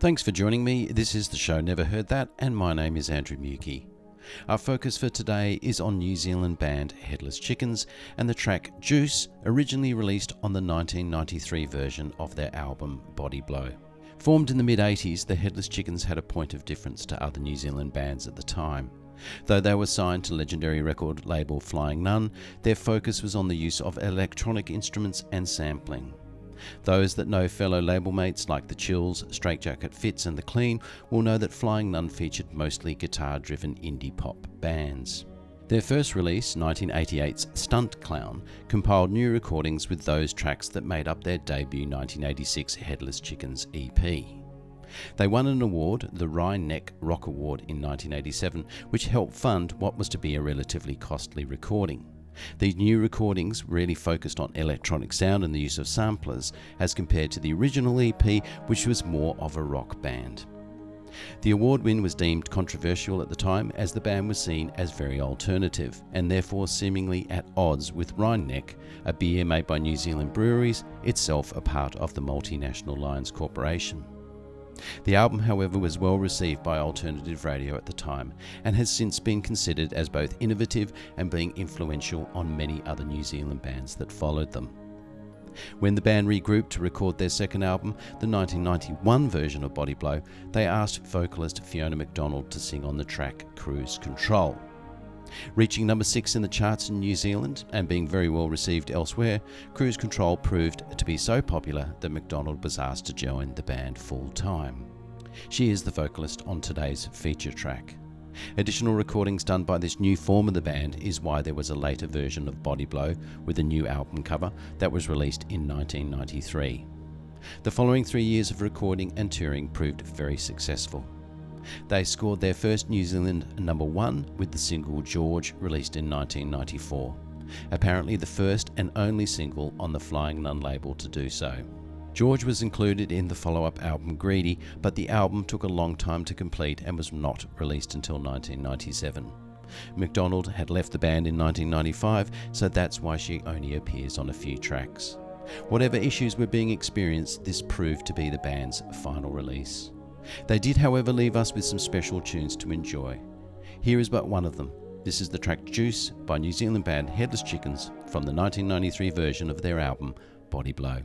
Thanks for joining me. This is the show Never Heard That, and my name is Andrew Mukey. Our focus for today is on New Zealand band Headless Chickens and the track Juice, originally released on the 1993 version of their album Body Blow. Formed in the mid-80s, the Headless Chickens had a point of difference to other New Zealand bands at the time. Though they were signed to legendary record label Flying Nun, their focus was on the use of electronic instruments and sampling. Those that know fellow label mates like the Chills, Straitjacket Fits and The Clean will know that Flying Nun featured mostly guitar-driven indie pop bands. Their first release, 1988's Stunt Clown, compiled new recordings with those tracks that made up their debut 1986 Headless Chickens EP. They won an award, the Rhine Neck Rock Award in 1987, which helped fund what was to be a relatively costly recording. These new recordings really focused on electronic sound and the use of samplers, as compared to the original EP, which was more of a rock band. The award win was deemed controversial at the time, as the band was seen as very alternative, and therefore seemingly at odds with Rhine Neck, a beer made by New Zealand breweries, itself a part of the multinational Lions Corporation. The album, however, was well received by alternative radio at the time and has since been considered as both innovative and being influential on many other New Zealand bands that followed them. When the band regrouped to record their second album, the 1991 version of Body Blow, they asked vocalist Fiona McDonald to sing on the track Cruise Control. Reaching number 6 in the charts in New Zealand and being very well received elsewhere, Cruise Control proved to be so popular that McDonald was asked to join the band full-time. She is the vocalist on today's feature track. Additional recordings done by this new form of the band is why there was a later version of Body Blow with a new album cover that was released in 1993. The following 3 years of recording and touring proved very successful. They scored their first New Zealand number 1 with the single George, released in 1994, apparently the first and only single on the Flying Nun label to do so. George was included in the follow-up album Greedy, but the album took a long time to complete and was not released until 1997. McDonald had left the band in 1995, so that's why she only appears on a few tracks. Whatever issues were being experienced, this proved to be the band's final release. They did, however, leave us with some special tunes to enjoy. Here is but one of them. This is the track Juice by New Zealand band Headless Chickens from the 1993 version of their album Body Blow.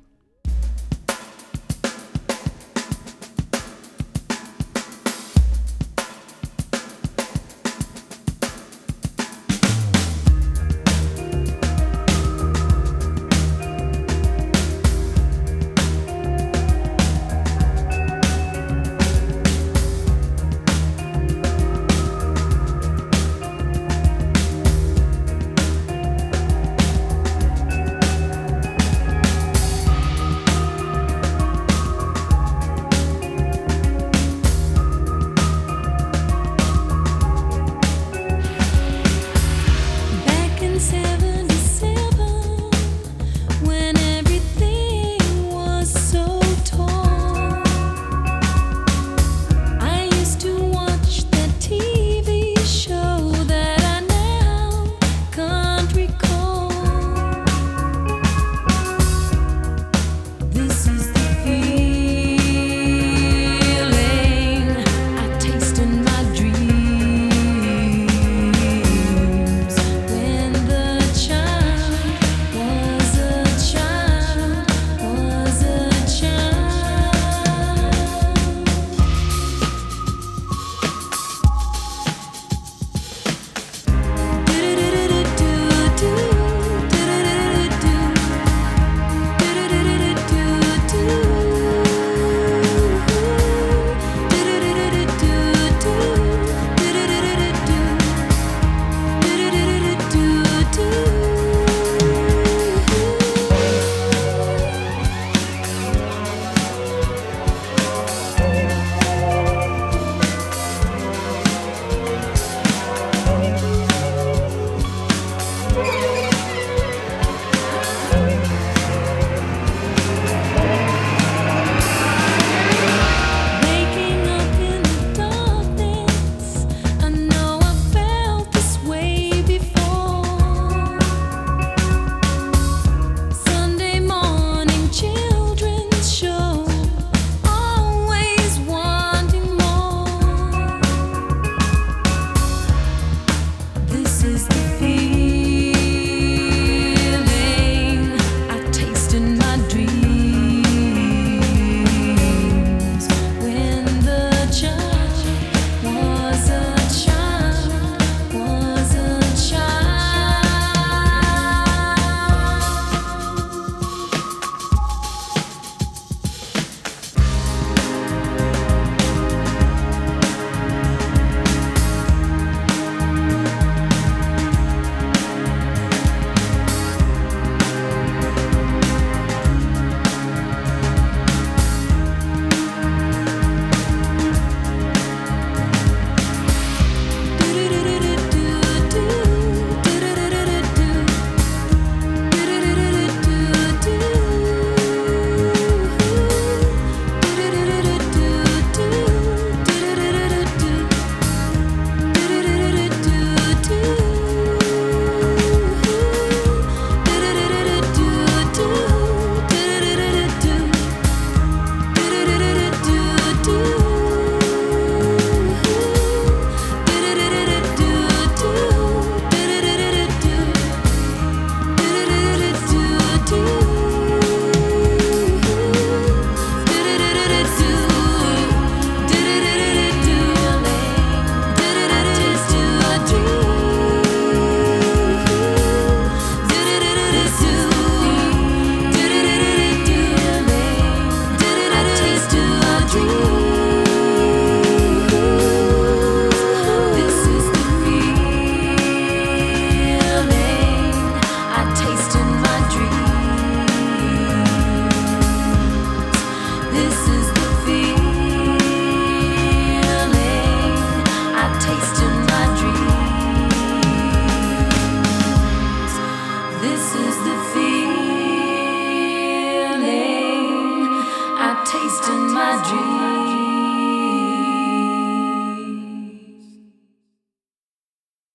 chased in my dreams.